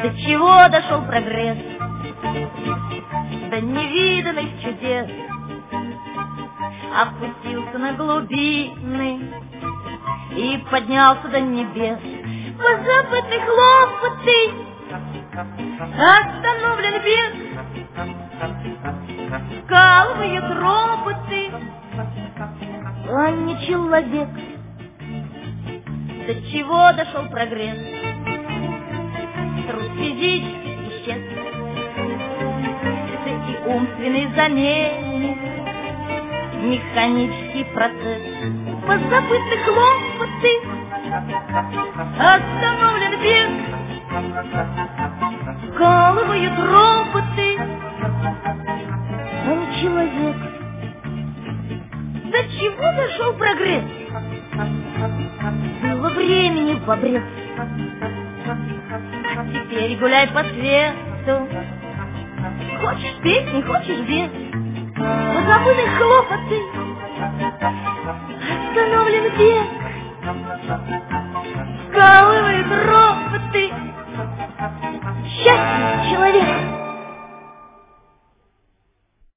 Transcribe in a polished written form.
До чего дошел прогресс? До невиданных чудес. Опустился на глубины и поднялся до небес. Позабыты хлопоты, остановлен бег, вкалывают роботы, а не человек. До чего дошел прогресс? Труд физический исчез, и умственный замене механический процесс. Позабыты хлопоты, остановлен бег, вкалывают роботы, а не человек. До чего дошел прогресс? Было времени в обрез, а теперь гуляй по свету. Хочешь песни, хочешь без. Позабыты хлопоты, остановлен бег,